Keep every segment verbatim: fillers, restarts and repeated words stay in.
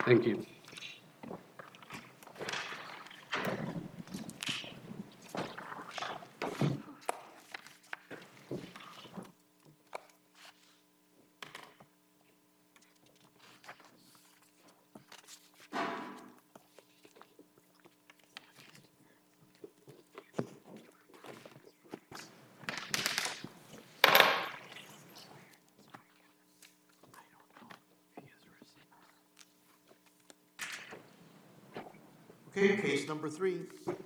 Thank you. Okay, case number three.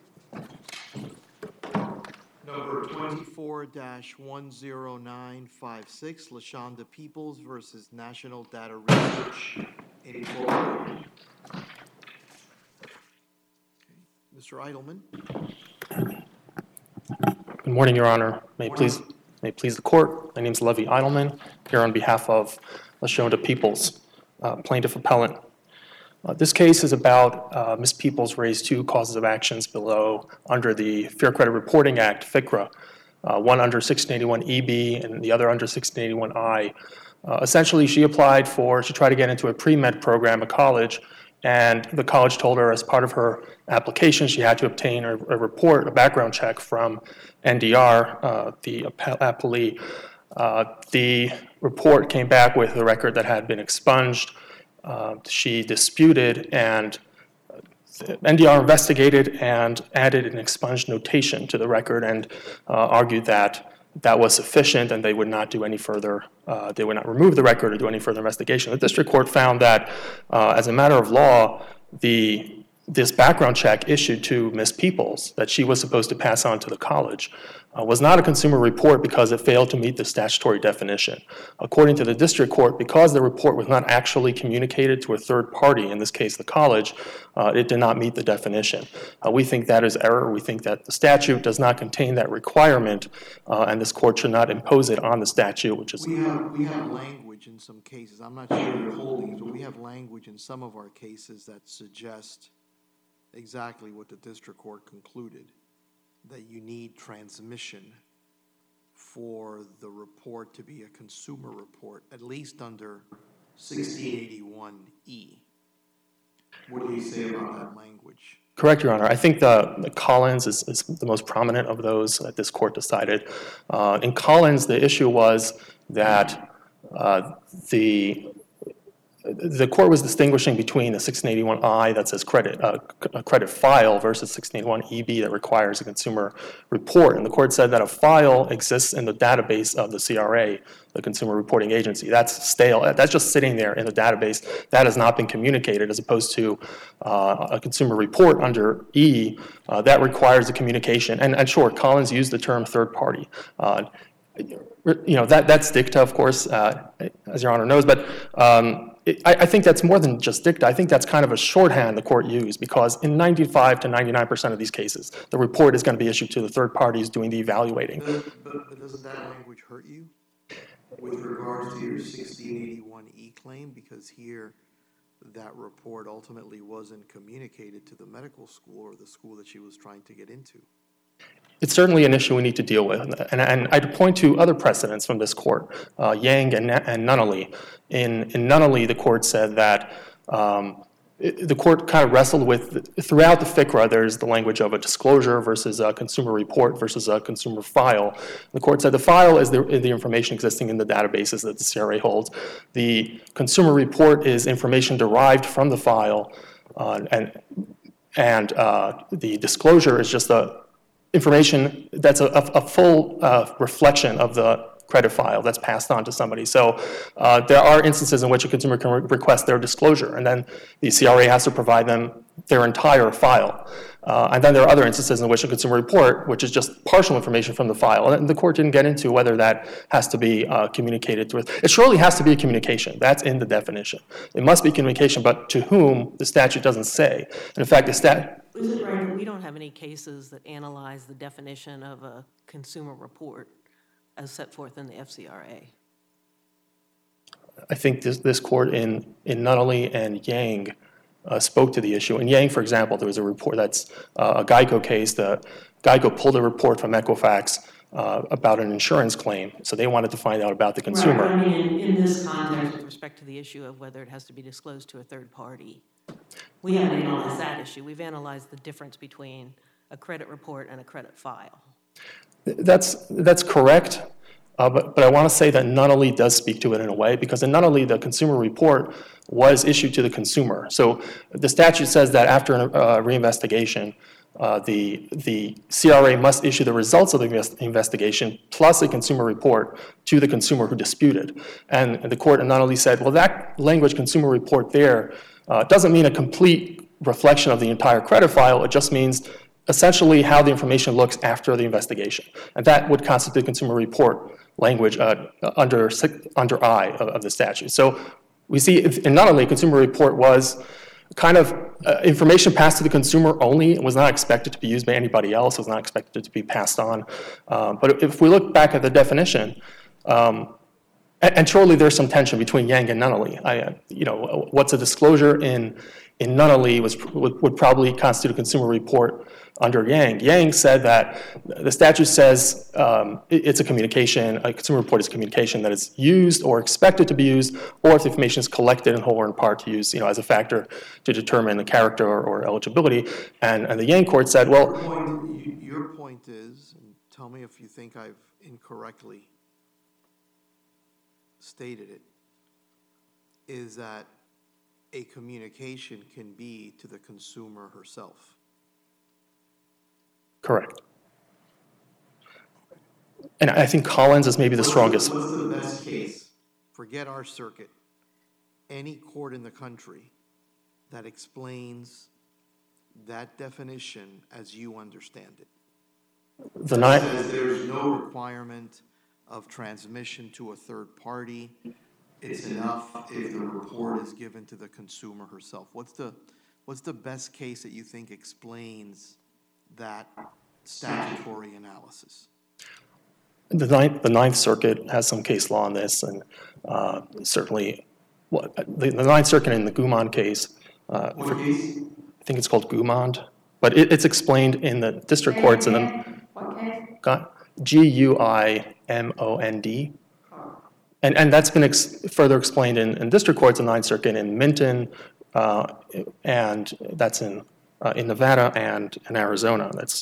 Number twenty-four dash one zero nine five six, LaShonda Peoples versus National Data Research Incorporated. Okay. Mister Eidelman. Good morning, Your Honor. May it please, may it please the court. My name is Levy Eidelman, here on behalf of LaShonda Peoples, uh, plaintiff appellant. Uh, this case is about uh, Miz Peoples raised two causes of actions below under the Fair Credit Reporting Act, FCRA, uh, one under sixteen eighty-one E B and the other under sixteen eighty-one I. Uh, essentially, she applied for, she tried to get into a pre-med program at college, and the college told her as part of her application she had to obtain a, a report, a background check from N D R, uh, the appellee. Uh, the report came back with a record that had been expunged. Uh, she disputed, and N D R investigated and added an expunged notation to the record and uh, argued that that was sufficient and they would not do any further, uh, they would not remove the record or do any further investigation. The district court found that uh, as a matter of law, the this background check issued to Miz Peoples that she was supposed to pass on to the college uh, was not a consumer report because it failed to meet the statutory definition. According to the district court, because the report was not actually communicated to a third party, in this case the college, uh, it did not meet the definition. Uh, we think that is error. We think that the statute does not contain that requirement, uh, and this court should not impose it on the statute, which is... We have, we have language in some cases. I'm not sure your holdings, but we have language in some of our cases that suggest exactly what the district court concluded, that you need transmission for the report to be a consumer report, at least under sixteen eighty-one E. What do you say about that language? Correct, Your Honor. I think the, the Collins is, is the most prominent of those that this court decided. Uh, in Collins, the issue was that uh, the The court was distinguishing between the sixteen eighty-one I that says credit, uh, a credit file versus sixteen eighty-one E B that requires a consumer report. And the court said that a file exists in the database of the C R A, the Consumer Reporting Agency. That's stale. That's just sitting there in the database. That has not been communicated, as opposed to uh, a consumer report under E uh, that requires a communication. And, and sure, Collins used the term third party. Uh, you know, that, that's dicta, of course, uh, as Your Honor knows, but um, it, I, I think that's more than just dicta. I think that's kind of a shorthand the court used, because in ninety-five to ninety-nine percent of these cases, the report is going to be issued to the third parties doing the evaluating. But, but, but doesn't that language hurt you with regards to your sixteen eighty-one E claim? Because here, that report ultimately wasn't communicated to the medical school or the school that she was trying to get into. It's certainly an issue we need to deal with. And, and I'd point to other precedents from this court, uh, Yang and, and Nunnally. In, in Nunnally, the court said that um, it, the court kind of wrestled with, throughout the FCRA, there's the language of a disclosure versus a consumer report versus a consumer file. The court said the file is the, the information existing in the databases that the C R A holds. The consumer report is information derived from the file, uh, and, and uh, the disclosure is just a information that's a, a full uh, reflection of the credit file that's passed on to somebody. So uh, there are instances in which a consumer can re request their disclosure, and then the C R A has to provide them their entire file. Uh, and then there are other instances in which a consumer report, which is just partial information from the file, and the court didn't get into whether that has to be uh, communicated to it. It surely has to be a communication. That's in the definition. It must be communication, but to whom, the statute doesn't say. And in fact, the stat. Is it right that we don't have any cases that analyze the definition of a consumer report as set forth in the F C R A? I think this, this court in, in Nunnally and Yang uh, spoke to the issue. In Yang, for example, there was a report that's uh, a Geico case. The Geico pulled a report from Equifax uh, about an insurance claim. So they wanted to find out about the consumer. Right, I mean, in, in this context, with respect to the issue of whether it has to be disclosed to a third party, we haven't analyzed that issue. We've analyzed the difference between a credit report and a credit file. That's, that's correct. Uh, but, but I want to say that Nunnally does speak to it in a way, because in Nunnally, the consumer report was issued to the consumer. So the statute says that after a uh, reinvestigation, uh, the, the C R A must issue the results of the invest investigation plus a consumer report to the consumer who disputed. And the court in Nunnally said, well, that language consumer report there uh, doesn't mean a complete reflection of the entire credit file. It just means essentially how the information looks after the investigation. And that would constitute consumer report language uh, under, under I of, of the statute. So we see in not only consumer report was kind of uh, information passed to the consumer only. It was not expected to be used by anybody else. It was not expected to be passed on. Um, but if we look back at the definition, um, and, and surely there's some tension between Yang and Nunnally. I, you know, what's a disclosure in in Nunnally was would, would probably constitute a consumer report under Yang. Yang said that the statute says um, it, it's a communication, a consumer report is a communication that is used or expected to be used, or if the information is collected in whole or in part to use, you know, as a factor to determine the character or, or eligibility. And, and the Yang court said, well, your point, your point is, and tell me if you think I've incorrectly stated it, is that a communication can be to the consumer herself. Correct. And I think Collins is maybe the What's strongest. The, what's the best case? Forget our circuit. Any court in the country that explains that definition as you understand it. The nine, says there's no requirement of transmission to a third party. It's enough if the report is given to the consumer herself. What's the, what's the best case that you think explains that statutory analysis? the ninth, the Ninth Circuit has some case law on this, and uh, certainly well, the, the Ninth Circuit in the Gumond case, uh, What case? I think it's called Gumond, but it, it's explained in the district courts in the G U I M O N D. And, and that's been ex further explained in, in district courts in the Ninth Circuit in Minton, uh, and that's in, uh, in Nevada and in Arizona. That's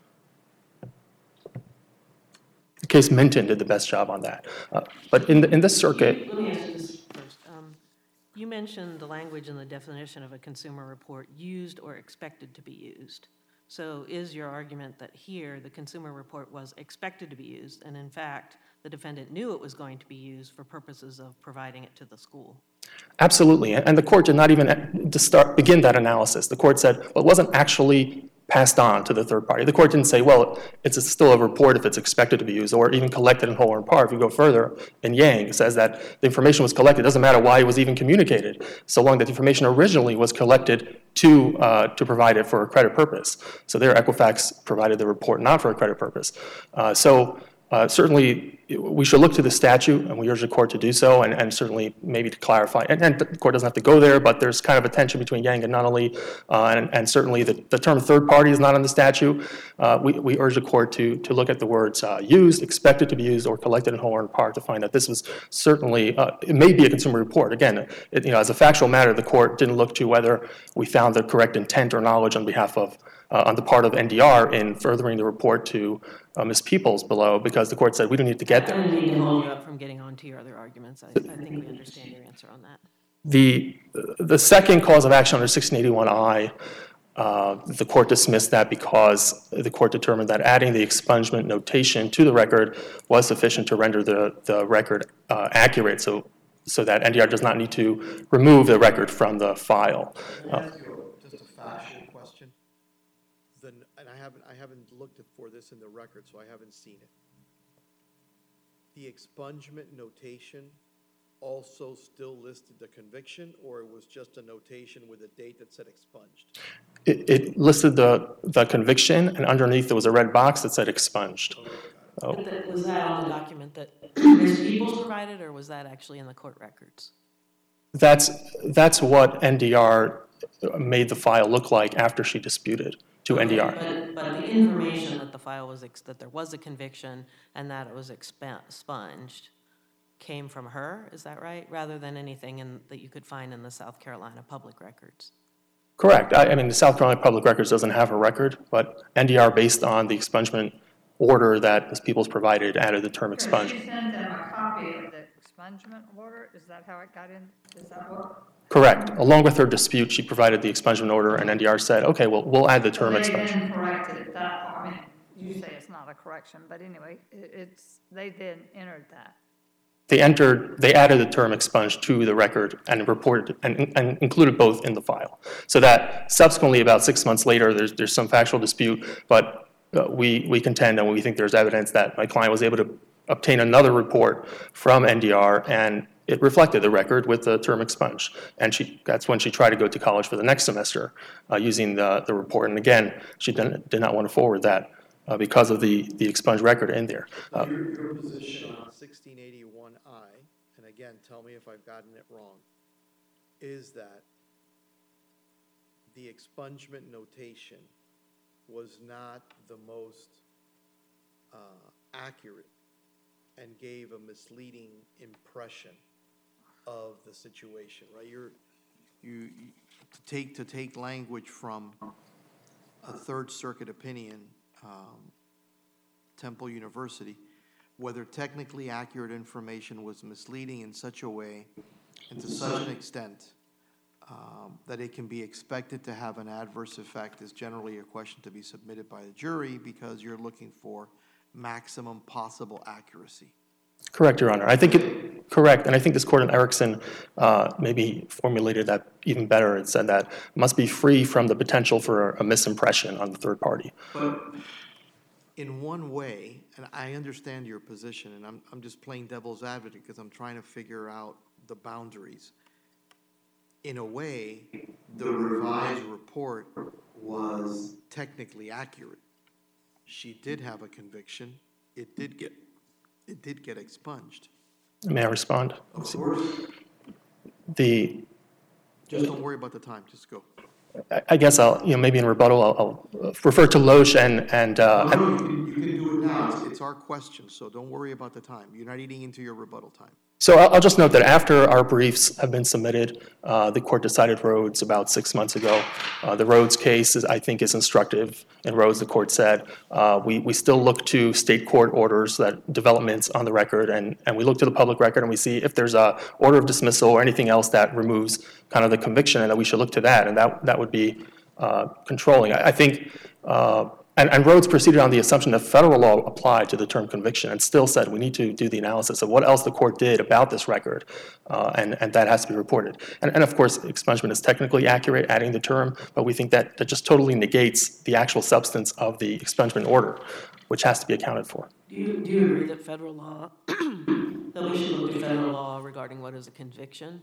the case Minton did the best job on that. Uh, but in, the, in this circuit... Let me ask you this first. Um, you mentioned the language in the definition of a consumer report, used or expected to be used. So is your argument that here the consumer report was expected to be used, and in fact, the defendant knew it was going to be used for purposes of providing it to the school? Absolutely, and the court did not even to start, begin that analysis. The court said, well, it wasn't actually passed on to the third party. The court didn't say, well, it's a, still a report if it's expected to be used, or even collected in whole or in part. If you go further, in Yang, it says that the information was collected. It doesn't matter why it was even communicated, so long that the information originally was collected to, uh, to provide it for a credit purpose. So there, Equifax provided the report not for a credit purpose. Uh, so uh, certainly, we should look to the statute, and we urge the court to do so, and, and certainly maybe to clarify. And, and the court doesn't have to go there, but there's kind of a tension between Yang and Nunnally, uh, and, and certainly the, the term third party is not in the statute. Uh, we, we urge the court to, to look at the words uh, used, expected to be used, or collected in whole or in part to find that this was certainly, uh, it may be a consumer report. Again, it, you know, as a factual matter, the court didn't look to whether we found the correct intent or knowledge on behalf of, uh, on the part of N D R in furthering the report to uh, Miz Peoples below, because the court said we don't need to get there. I didn't mean to hold you up from getting on to your other arguments. I, I think we understand your answer on that. The, the second cause of action under sixteen eighty-one I, uh, the court dismissed that because the court determined that adding the expungement notation to the record was sufficient to render the, the record uh, accurate, so, so that N D R does not need to remove the record from the file. Uh, Just a factual question. The, and I haven't, I haven't looked for this in the record, so I haven't seen it. The expungement notation also still listed the conviction, or it was just a notation with a date that said expunged? It, it listed the, the conviction, and underneath there was a red box that said expunged. Oh. But that, was that on the document that Miz Peoples provided, or was that actually in the court records? That's, that's what N D R made the file look like after she disputed. to N D R. But, but the information that the file was, ex- that there was a conviction and that it was expa- expunged came from her, is that right? Rather than anything in, that you could find in the South Carolina public records? Correct. I, I mean, the South Carolina Public Records doesn't have a record, but N D R, based on the expungement order that Miz Peoples provided, added the term expunge. She sent them a copy of the expungement order? Is that how it got in? Is that what? Correct. Along with her dispute, she provided the expungement order, and N D R said, okay, well, we'll add the term They expunge. then corrected that. I mean, you say it's not a correction, but anyway, it, it's, they then entered that. They entered, they added the term expunge to the record and reported, and, and included both in the file. So that subsequently, about six months later, there's, there's some factual dispute, but uh, we, we contend and we think there's evidence that my client was able to obtain another report from N D R, and it reflected the record with the term expunge. And she, that's when she tried to go to college for the next semester uh, using the, the report. And again, she didn't, did not want to forward that uh, because of the, the expunged record in there. Uh, Your, your position on sixteen eighty-one I, and again, tell me if I've gotten it wrong, is that the expungement notation was not the most uh, accurate and gave a misleading impression of the situation, right? You're, you, you to take to take language from a Third Circuit opinion, um, Temple University, whether technically accurate information was misleading in such a way and to such an extent um, that it can be expected to have an adverse effect is generally a question to be submitted by the jury because you're looking for maximum possible accuracy. Correct, Your Honor. I think it, correct, and I think this court in Erickson uh, maybe formulated that even better. It said that it must be free from the potential for a misimpression on the third party. But in one way, and I understand your position, and I'm, I'm just playing devil's advocate because I'm trying to figure out the boundaries. In a way, the revised report was technically accurate. She did have a conviction. It did get It did get expunged. May I respond? Of course. The, Just don't worry about the time. Just go. I- I guess I'll, you know, maybe in rebuttal, I'll, I'll refer to Loesch and, and, uh, No, no, you can, you can do it now. It's, it's our question, so don't worry about the time. You're not eating into your rebuttal time. So I'll I'll just note that after our briefs have been submitted, uh, the court decided Rhodes about six months ago. Uh, The Rhodes case, is, I think, is instructive. In Rhodes, the court said, uh, we we still look to state court orders, that developments on the record, and, and we look to the public record and we see if there's a order of dismissal or anything else that removes kind of the conviction, and that we should look to that, and that, that would be uh, controlling. I, I think, uh, And, and Rhodes proceeded on the assumption that federal law applied to the term conviction and still said we need to do the analysis of what else the court did about this record, uh, and, and that has to be reported. And, and of course, expungement is technically accurate, adding the term, but we think that that just totally negates the actual substance of the expungement order, which has to be accounted for. Do you, do you agree that federal law, that we should look to federal law regarding what is a conviction?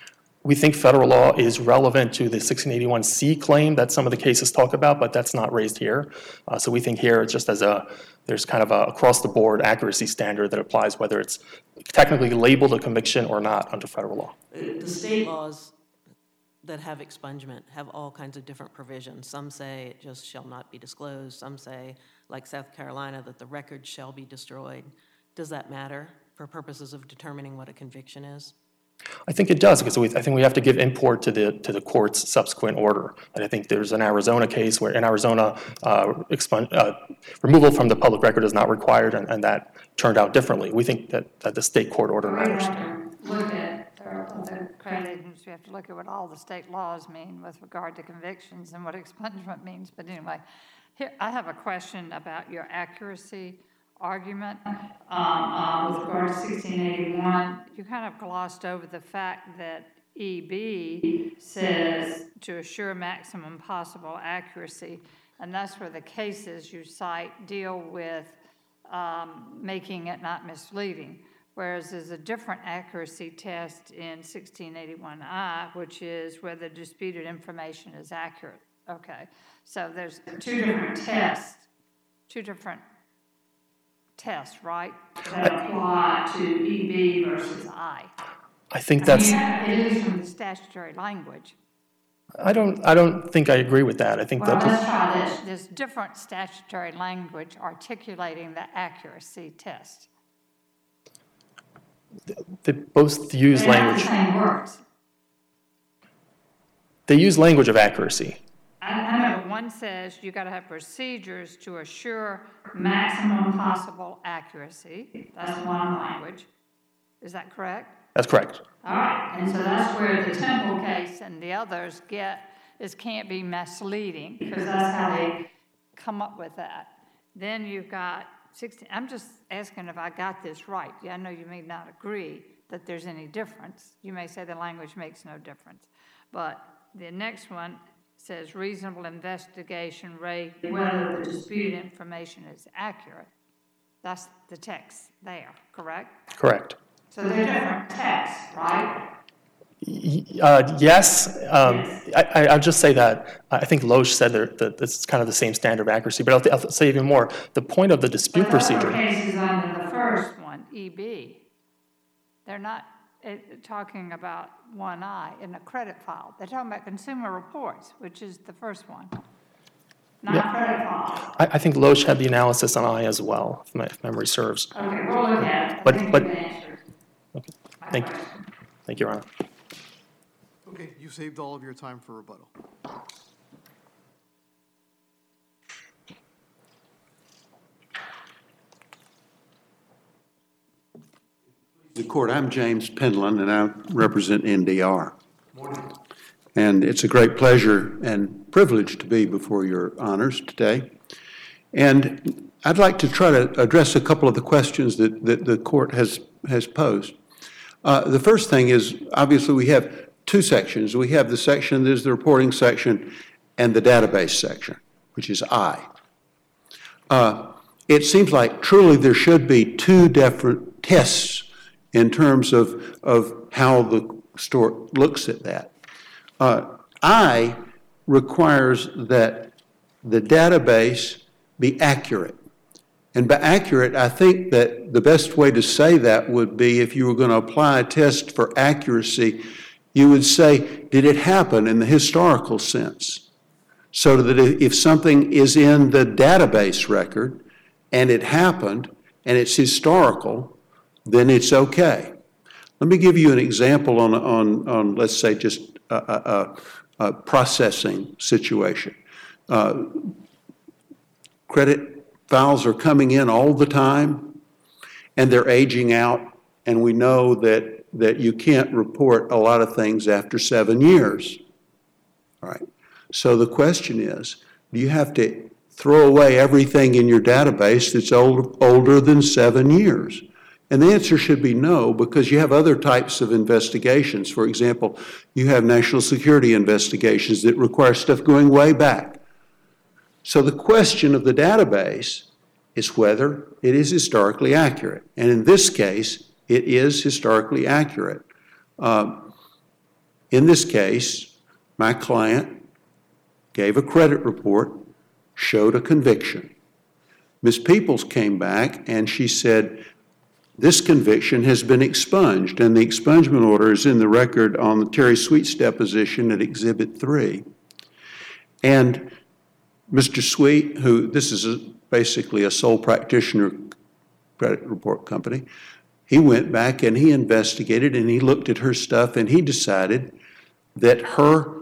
We think federal law is relevant to the sixteen eighty-one C claim that some of the cases talk about, but that's not raised here. Uh, so we think here it's just as a, there's kind of a across-the-board accuracy standard that applies whether it's technically labeled a conviction or not under federal law. The state laws that have expungement have all kinds of different provisions. Some say it just shall not be disclosed. Some say, like South Carolina, that the record shall be destroyed. Does that matter for purposes of determining what a conviction is? I think it does, because we, I think we have to give import to the to the court's subsequent order. And I think there's an Arizona case where in Arizona, uh, expung, uh, removal from the public record is not required, and, and that turned out differently. We think that, that the state court order We matters. have to look at, or the credit agency, we have to look at what all the state laws mean with regard to convictions and what expungement means. But anyway, here, I have a question about your accuracy argument. Um, uh, with regard to sixteen eighty-one, you kind of glossed over the fact that E B says to assure maximum possible accuracy, and that's where the cases you cite deal with um, making it not misleading, whereas there's a different accuracy test in sixteen eighty-one I, which is whether disputed information is accurate. Okay, so there's two different tests, two different tests, right, that apply to E B versus I. I think I that's, mean, it is from the statutory language. I don't, I don't think I agree with that. I think Well, that, let's try this. There's different statutory language articulating the accuracy test. they both use They're not the language, same words. they use language of accuracy. I, I know one says you gotta have procedures to assure maximum possible accuracy. That's one language. Is that correct? That's correct. All right, and so that's where the Temple case and the others get, is can't be misleading, because that's how they come up with that. Then you've got sixteen, I'm just asking if I got this right. Yeah, I know you may not agree that there's any difference. You may say the language makes no difference. But the next one says reasonable investigation rate whether the disputed information is accurate. That's the text there, correct? Correct. So they're different texts, right? Y- Uh, yes, um, I, I- I'll just say that, I think Loesch said that, that it's kind of the same standard of accuracy, but I'll, I'll say even more. The point of the dispute But those are procedure, cases under the first one, E B. They're not uh, talking about one I in a credit file. They're talking about consumer reports, which is the first one, not credit file. I, I think Loesch had the analysis on I as well, if my if memory serves. Okay, we'll look at it. I But- think but- you've answered Okay. my Thank you. question. Thank you, Your Honor. Okay, you saved all of your time for rebuttal. The court, I'm James Penland, and I represent N D R. And it's a great pleasure and privilege to be before your honors today. And I'd like to try to address a couple of the questions that, that the court has, has posed. Uh, the first thing is, obviously, we have two sections. We have the section that is the reporting section and the database section, which is I. Uh, it seems like truly there should be two different tests in terms of, of how the store looks at that. Uh, I requires that the database be accurate. And by accurate, I think that the best way to say that would be if you were going to apply a test for accuracy, you would say, did it happen in the historical sense? So that if something is in the database record and it happened and it's historical, then it's okay. Let me give you an example on, on, on let's say, just a, a, a, a processing situation. Uh, credit files are coming in all the time, and they're aging out, and we know that, that you can't report a lot of things after seven years. All right. So the question is, do you have to throw away everything in your database that's old, older than seven years? And the answer should be no, because you have other types of investigations. For example, you have national security investigations that require stuff going way back. So the question of the database is whether it is historically accurate. And in this case, it is historically accurate. Um, in this case, my client gave a credit report, showed a conviction. Miz Peoples came back and she said, this conviction has been expunged, and the expungement order is in the record on the Terry Sweet's deposition at Exhibit three. And Mister Sweet, who this is a, basically a sole practitioner credit report company, he went back and he investigated and he looked at her stuff and he decided that her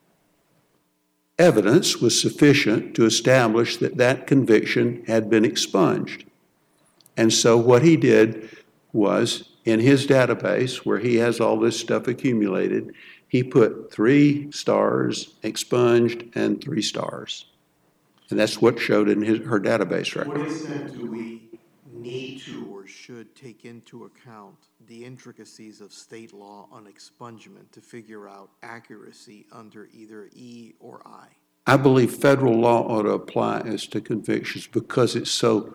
evidence was sufficient to establish that that conviction had been expunged. And so what he did was, in his database, where he has all this stuff accumulated, he put three stars, expunged, and three stars. And that's what showed in his, her database To record. what extent do we need to or should take into account the intricacies of state law on expungement to figure out accuracy under either E or I? I believe federal law ought to apply as to convictions because it's so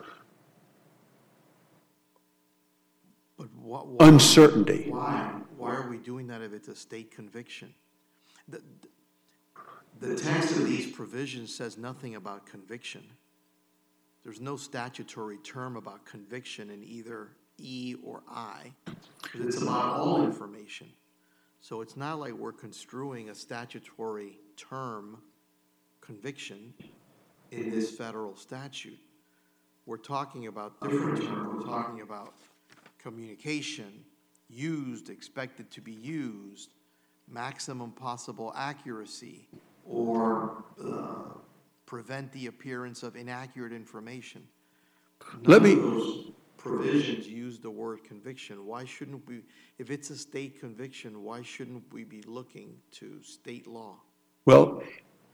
But what, why, uncertainty. why? Why are we doing that if it's a state conviction? The, the text of these provisions says nothing about conviction. There's no statutory term about conviction in either E or I, because it's about all information. So it's not like we're construing a statutory term, conviction, in this federal statute. We're talking about different terms. We're talking about communication, used, expected to be used, maximum possible accuracy, or uh, prevent the appearance of inaccurate information. None Let me- of those provisions use the word conviction. Why shouldn't we, if it's a state conviction, why shouldn't we be looking to state law? Well,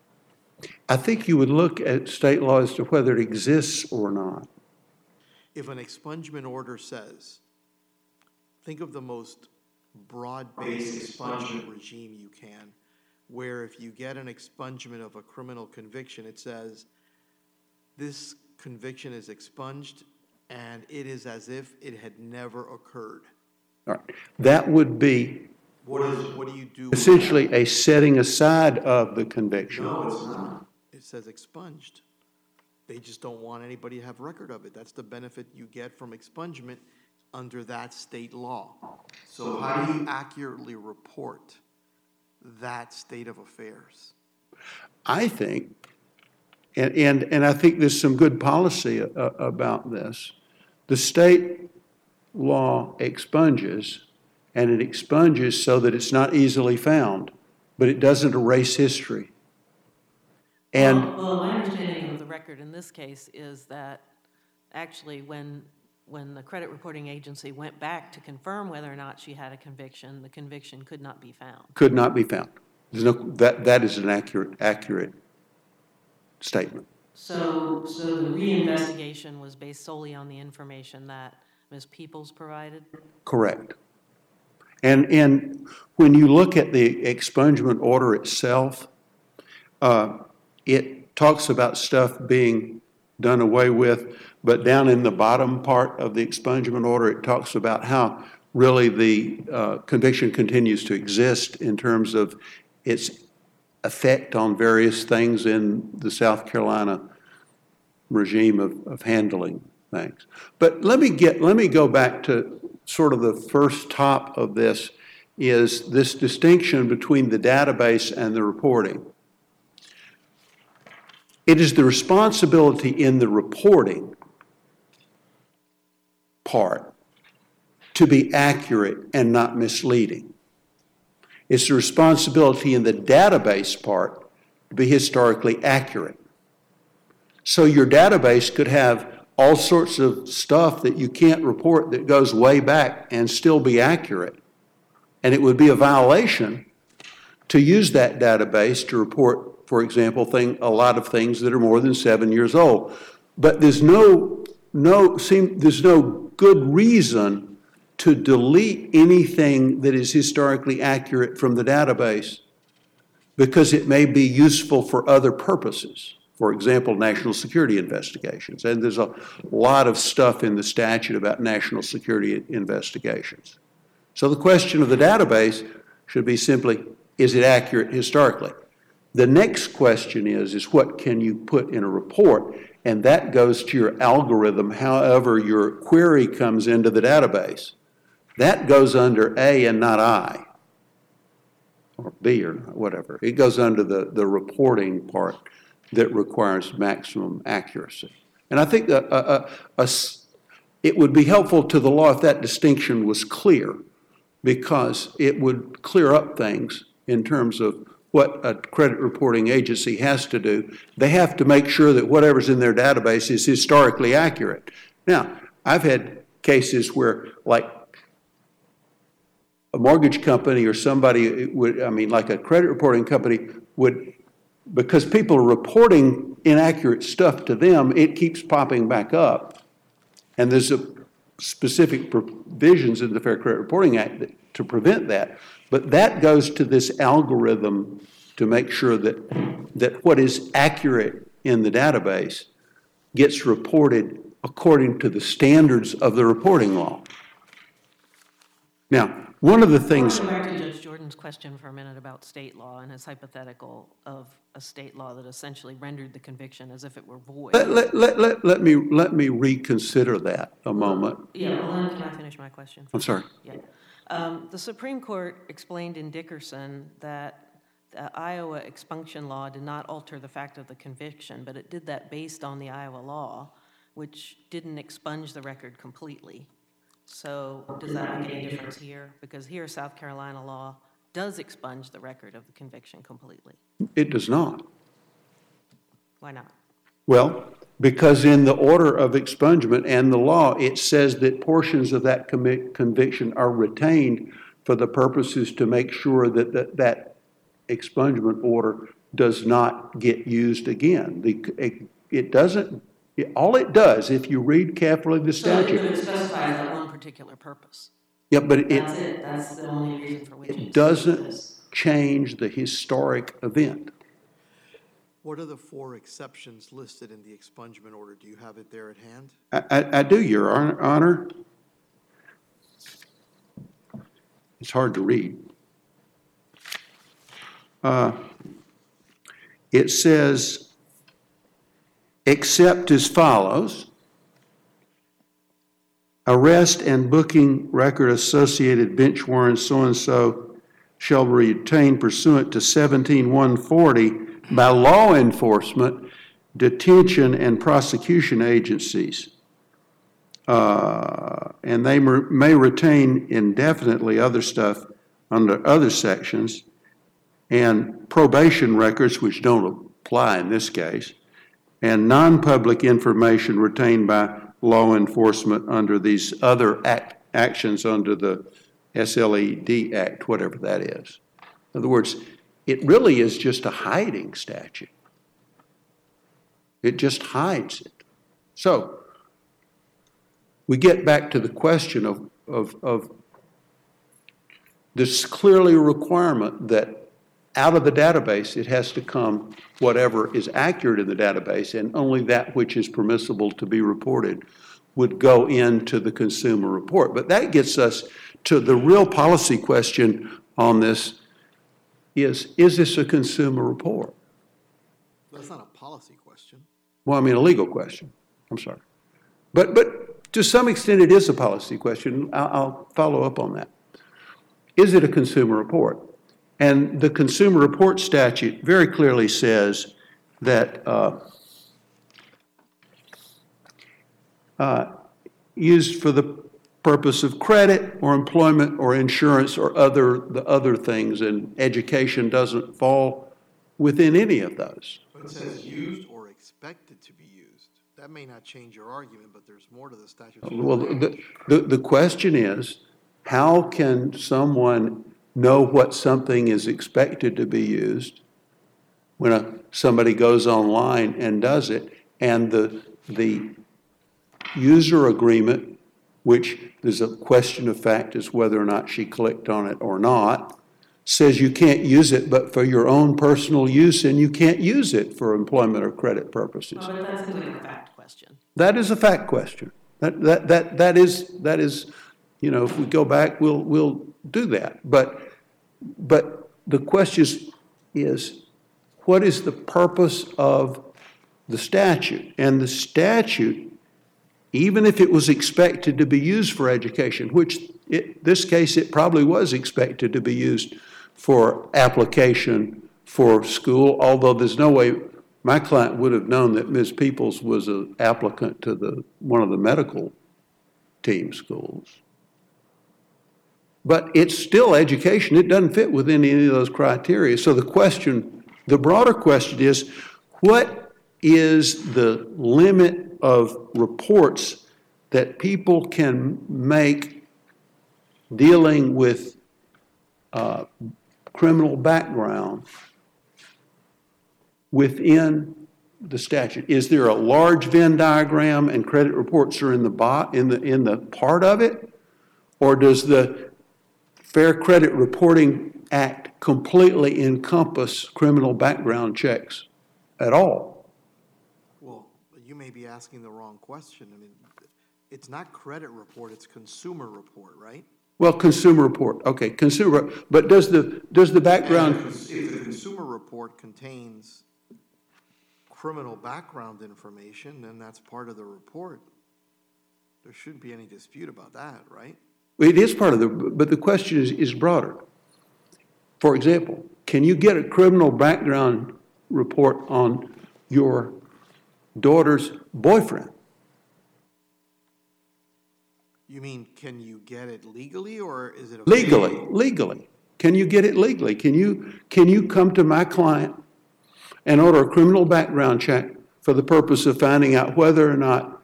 I think you would look at state law as to whether it exists or not. If an expungement order says, think of the most broad-based expungement regime you can, where if you get an expungement of a criminal conviction, it says, this conviction is expunged and it is as if it had never occurred. All right. That would be What is, what do you do? with essentially a setting aside of the conviction. that? No, it's not. It says expunged. They just don't want anybody to have record of it. That's the benefit you get from expungement under that state law. So how do you accurately report that state of affairs? I think, and, and, and I think there's some good policy a, about this. The state law expunges, and it expunges so that it's not easily found, but it doesn't erase history. And Well, well, my understanding of the record in this case is that actually when, when the credit reporting agency went back to confirm whether or not she had a conviction, the conviction could not be found. could not be found. There's no, that, that is an accurate, accurate statement. So, so the reinvestigation was based solely on the information that Miz Peoples provided? Correct. And, and when you look at the expungement order itself, uh, it talks about stuff being done away with, but down in the bottom part of the expungement order, it talks about how really the uh, conviction continues to exist in terms of its effect on various things in the South Carolina regime of, of handling things. But let me get, let me go back to sort of the first top of this, is this distinction between the database and the reporting. It is the responsibility in the reporting part to be accurate and not misleading. It's the responsibility in the database part to be historically accurate. So your database could have all sorts of stuff that you can't report that goes way back and still be accurate. And it would be a violation to use that database to report, for example, thing, a lot of things that are more than seven years old. But there's no, no, seem, there's no good reason to delete anything that is historically accurate from the database because it may be useful for other purposes. For example, national security investigations. And there's a lot of stuff in the statute about national security investigations. So the question of the database should be simply, is it accurate historically? The next question is, is what can you put in a report? And that goes to your algorithm, however your query comes into the database. That goes under A and not I, or B or whatever. It goes under the, the reporting part that requires maximum accuracy. And I think a, a, a, a, it would be helpful to the law if that distinction was clear, because it would clear up things in terms of what a credit reporting agency has to do. They have to make sure that whatever's in their database is historically accurate. Now, I've had cases where, like, a mortgage company or somebody would, I mean, like a credit reporting company would, because people are reporting inaccurate stuff to them, it keeps popping back up. And there's a specific provisions in the Fair Credit Reporting Act that, to prevent that. But that goes to this algorithm to make sure that, that what is accurate in the database gets reported according to the standards of the reporting law. Now, one of the things... I want to go back to Judge Jordan's question for a minute about state law and his hypothetical of a state law that essentially rendered the conviction as if it were void. Let, let, let, let, let me, let me reconsider that a moment. Yeah, well, then can I finish my question? I'm sorry. Yeah. Um, The Supreme Court explained in Dickerson that the Iowa expunction law did not alter the fact of the conviction, but it did that based on the Iowa law, which didn't expunge the record completely. So does that make any difference here? Because here, South Carolina law does expunge the record of the conviction completely. It does not. Why not? Well, because in the order of expungement and the law, it says that portions of that commi- conviction are retained for the purposes to make sure that that, that expungement order does not get used again. The, it, it doesn't, it, all it does, if you read carefully the statute. So it specifies that one particular purpose. Yeah, but it, That's it, that's the only reason for which it it doesn't exists. change the historic event. What are the four exceptions listed in the expungement order? Do you have it there at hand? I, I, I do, Your Honor- Honor. It's hard to read. Uh, it says, except as follows: arrest and booking record associated bench warrant so-and-so shall be retained pursuant to seventeen one forty by law enforcement, detention, and prosecution agencies. Uh, and they may retain indefinitely other stuff under other sections, and probation records, which don't apply in this case, and non-public information retained by law enforcement under these other act, actions under the S L E D Act, whatever that is. In other words, it really is just a hiding statute. It just hides it. So, we get back to the question of, of, of this clearly a requirement that out of the database, it has to come whatever is accurate in the database, and only that which is permissible to be reported would go into the consumer report. But that gets us to the real policy question on this is, is this a consumer report? That's not a policy question. Well, I mean, a legal question. I'm sorry. But, but to some extent, it is a policy question. I'll, I'll follow up on that. Is it a consumer report? And the consumer report statute very clearly says that uh, uh, used for the purpose of credit or employment or insurance or other the other things, and education doesn't fall within any of those. But it says used or expected to be used. That may not change your argument, but there's more to the statute. Well, the, the, the question is, how can someone know what something is expected to be used when a, somebody goes online and does it, and the, the user agreement, which there's a question of fact as whether or not she clicked on it or not, says you can't use it but for your own personal use, and you can't use it for employment or credit purposes. Oh, but that seems like a fact question. That is a fact question. That, that, that, that is, that is, you know, if we go back, we'll, we'll do that. But, but the question is, is, what is the purpose of the statute? And the statute, even if it was expected to be used for education, which in this case it probably was expected to be used for application for school, although there's no way my client would have known that Miz Peoples was an applicant to the one of the medical team schools. But it's still education. It doesn't fit within any of those criteria. So the question, the broader question is, what is the limit of reports that people can make dealing with uh, criminal background within the statute? Is there a large Venn diagram and credit reports are in the bo- in the in the part of it, or does the Fair Credit Reporting Act completely encompass criminal background checks at all? Well, you may be asking the wrong question. I mean, it's not credit report, it's consumer report, right? Well, consumer report, okay, consumer, but does the, does the background, If the consumer report contains criminal background information, then that's part of the report. There shouldn't be any dispute about that, right? It is part of the, but the question is, is broader. For example, can you get a criminal background report on your daughter's boyfriend? You mean, can you get it legally, or is it? Legally, legally. Can you get it legally? Can you, can you come to my client and order a criminal background check for the purpose of finding out whether or not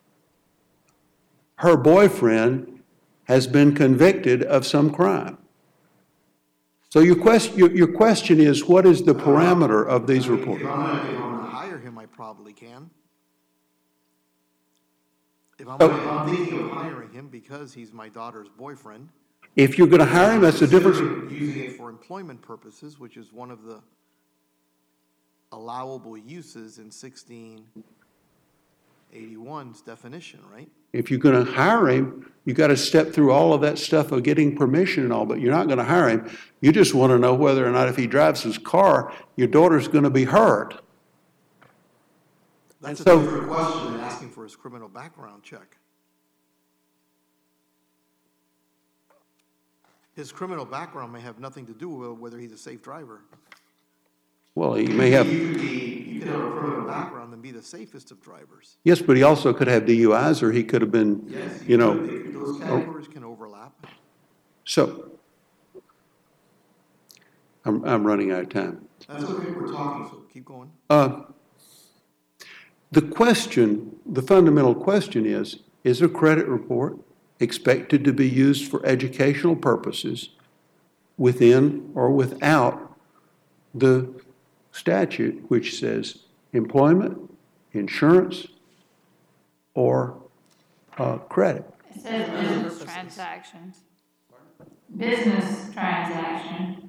her boyfriend has been convicted of some crime? So your question, your, your question is, what is the parameter of these reports? If I'm gonna, if I'm gonna hire him, I probably can. If I'm, Oh. if I'm thinking of hiring him because he's my daughter's boyfriend. If you're going to hire him, that's the difference. Using it for employment purposes, which is one of the allowable uses in sixteen eighty-one's definition, right? If you're going to hire him, you got to step through all of that stuff of getting permission and all, but you're not going to hire him. You just want to know whether or not if he drives his car, your daughter's going to be hurt. That's a So- different question than asking for his criminal background check. His criminal background may have nothing to do with whether he's a safe driver. Well, he may have, You could be, you could have a criminal background and be the safest of drivers. yes, but he also could have D U Is, or he could have been, Yes, you know. could. Those categories can overlap. So, I'm, I'm running out of time. That's okay, we're talking, so keep going. Uh, The question, the fundamental question is, is a credit report expected to be used for educational purposes within or without the statute, which says employment, insurance, or uh, credit? It says business transactions. Business transaction.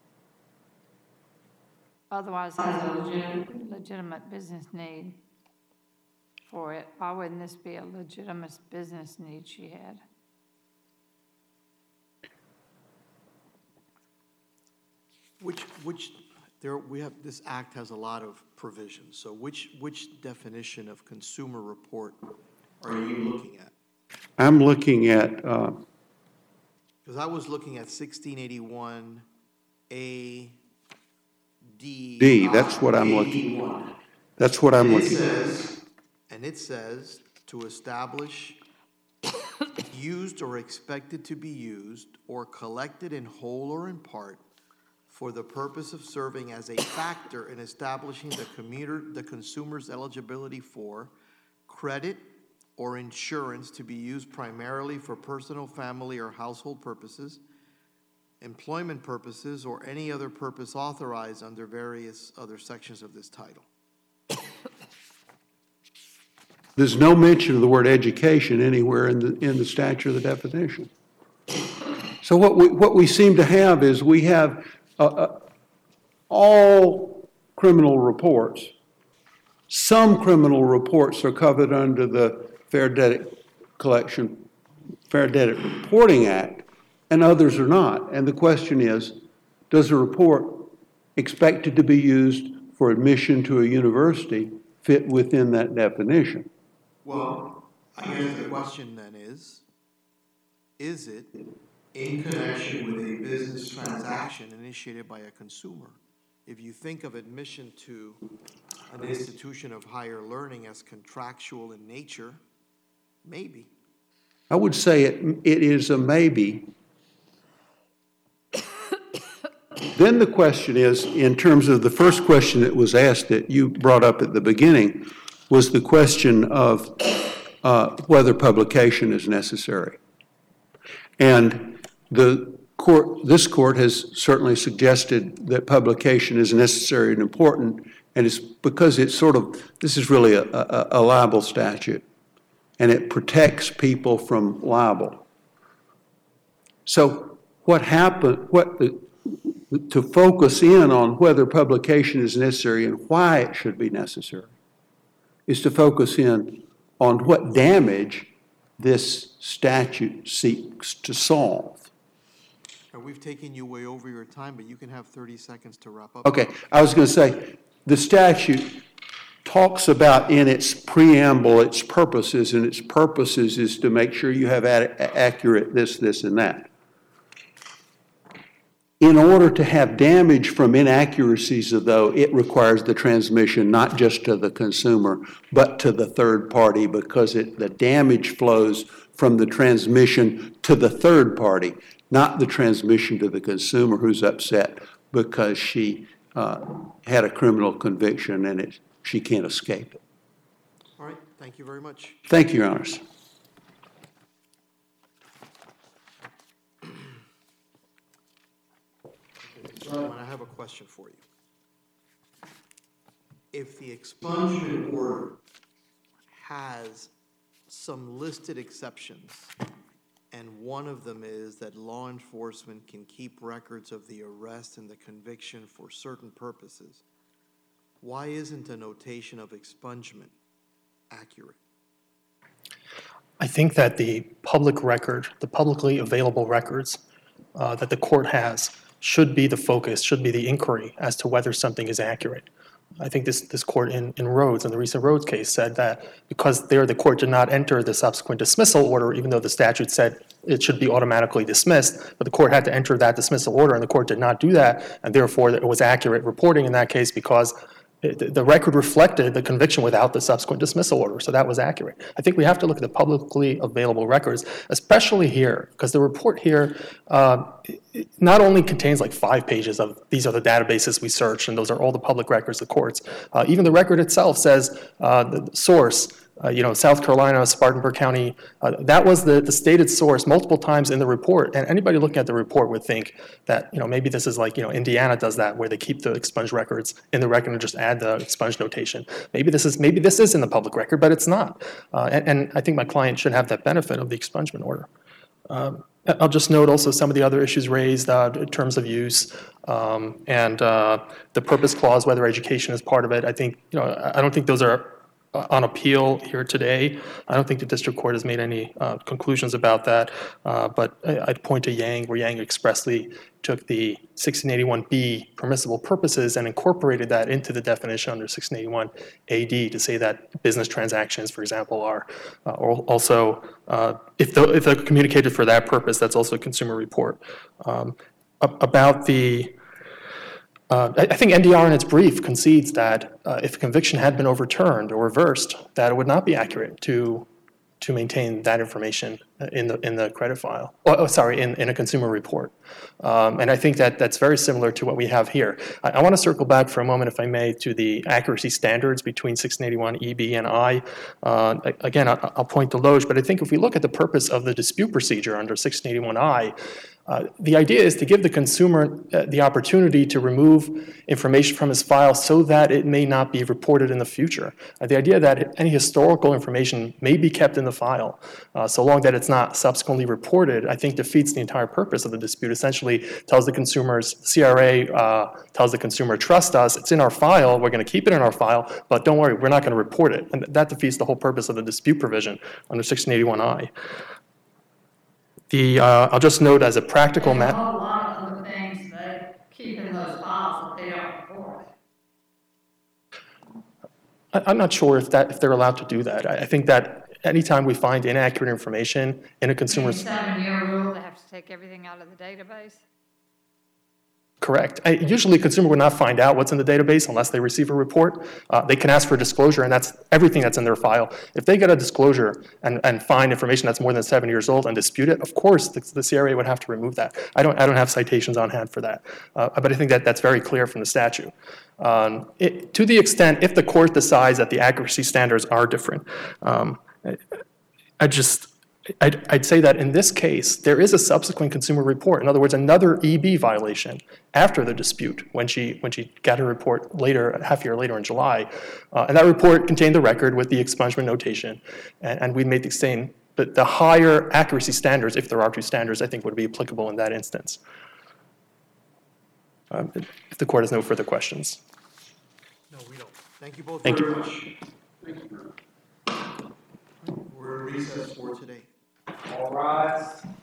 Otherwise has a legit- legitimate business need for it. Why wouldn't this be a legitimate business need she had? Which, which, there, we have, this act has a lot of provisions, so which, which definition of consumer report are you looking at? I'm looking at, uh, Because I was looking at sixteen eighty-one A, D. D, that's what I'm looking- eighty-one. that's what I'm And it looking at. says, and it says, to establish used or expected to be used or collected in whole or in part for the purpose of serving as a factor in establishing the commuter, the consumer's eligibility for credit or insurance to be used primarily for personal, family, or household purposes, employment purposes, or any other purpose authorized under various other sections of this title. There's no mention of the word education anywhere in the, in the statute or the definition. So what we, what we seem to have is we have uh, uh, all criminal reports. Some criminal reports are covered under the Fair Debt Collection, Fair Debt Reporting Act, and others are not. And the question is, does a report expected to be used for admission to a university fit within that definition? Well, I guess the question then is, is it in connection with a business transaction initiated by a consumer? If you think of admission to an institution of higher learning as contractual in nature, maybe. I would say it, it is a maybe. Then the question is, in terms of the first question that was asked that you brought up at the beginning, was the question of uh, whether publication is necessary. And the court, this court has certainly suggested that publication is necessary and important, and it's because it's sort of, this is really a, a, a libel statute, and it protects people from libel. So what happened, what the, to focus in on whether publication is necessary and why it should be necessary is to focus in on what damage this statute seeks to solve. And we've taken you way over your time, but you can have thirty seconds to wrap up. Okay, I was going to say, the statute talks about in its preamble, its purposes, and its purposes is to make sure you have a- accurate this, this, and that. In order to have damage from inaccuracies, though, it requires the transmission not just to the consumer, but to the third party, because it, the damage flows from the transmission to the third party, not the transmission to the consumer who's upset because she uh, had a criminal conviction and it, she can't escape it. All right, thank you very much. Thank you, Your Honors. Mister Chairman, I have a question for you. If the expungement order has some listed exceptions, and one of them is that law enforcement can keep records of the arrest and the conviction for certain purposes, why isn't a notation of expungement accurate? I think that the public record, the publicly available records uh, that the court has should be the focus, should be the inquiry as to whether something is accurate. I think this, this court in, in Rhodes, in the recent Rhodes case, said that because there the court did not enter the subsequent dismissal order, even though the statute said it should be automatically dismissed, but the court had to enter that dismissal order, and the court did not do that, and therefore it was accurate reporting in that case because it, the record reflected the conviction without the subsequent dismissal order, so that was accurate. I think we have to look at the publicly available records, especially here, because the report here uh, not only contains like five pages of these are the databases we searched, and those are all the public records of courts. Uh, even the record itself says uh, the source, uh, you know, South Carolina, Spartanburg County, uh, that was the, the stated source multiple times in the report. And anybody looking at the report would think that, you know, maybe this is like, you know, Indiana does that where they keep the expunged records in the record and just add the expunged notation. Maybe this is, maybe this is in the public record, but it's not. Uh, and, and I think my client should have that benefit of the expungement order. Um, I'll just note also some of the other issues raised, uh, in terms of use um, and uh, the purpose clause, whether education is part of it. I think, you know, I don't think those are on appeal here today. I don't think the district court has made any uh, conclusions about that, uh, but I'd point to Yang, where Yang expressly took the sixteen eighty-one B permissible purposes and incorporated that into the definition under sixteen eighty-one A D to say that business transactions, for example, are uh, also, uh, if, the, if they're communicated for that purpose, that's also a consumer report. Um, about the Uh, I I think N D R in its brief concedes that uh, if a conviction had been overturned or reversed, that it would not be accurate to to maintain that information in the in the credit file. Oh, oh sorry, in, in a consumer report. Um, and I think that that's very similar to what we have here. I, I want to circle back for a moment, if I may, to the accuracy standards between sixteen eighty-one E, B, and I. Uh, again, I, I'll point to Loge, but I think if we look at the purpose of the dispute procedure under sixteen eighty-one I, Uh, the idea is to give the consumer uh, the opportunity to remove information from his file so that it may not be reported in the future. Uh, the idea that any historical information may be kept in the file, uh, so long that it's not subsequently reported, I think defeats the entire purpose of the dispute. Essentially tells the consumers, C R A uh, tells the consumer, trust us, it's in our file, we're going to keep it in our file, but don't worry, we're not going to report it. And that defeats the whole purpose of the dispute provision under sixteen eighty-one I. The, uh, I'll just note as a practical There's a matter. whole lot of other things they keep in those files that they don't report. I'm not sure if that if they're allowed to do that. I, I think that anytime we find inaccurate information in a consumer's Seven-year rule, they have to take everything out of the database. Correct. I, usually, a consumer would not find out what's in the database unless they receive a report. Uh, they can ask for disclosure, and that's everything that's in their file. If they get a disclosure and, and find information that's more than seven years old and dispute it, of course, the, the C R A would have to remove that. I don't, I don't have citations on hand for that, uh, but I think that that's very clear from the statute. Um, it, to the extent, if the court decides that the accuracy standards are different, um, I, I just. I'd, I'd say that in this case, there is a subsequent consumer report. In other words, another E B violation after the dispute when she when she got her report later, half a year later in July. Uh, and that report contained the record with the expungement notation. And, and we made the same, but the higher accuracy standards, if there are two standards, I think would be applicable in that instance. Um, if the court has no further questions. No, we don't. Thank you both Thank very you. much. Thank you. We're in recess for today. All rise.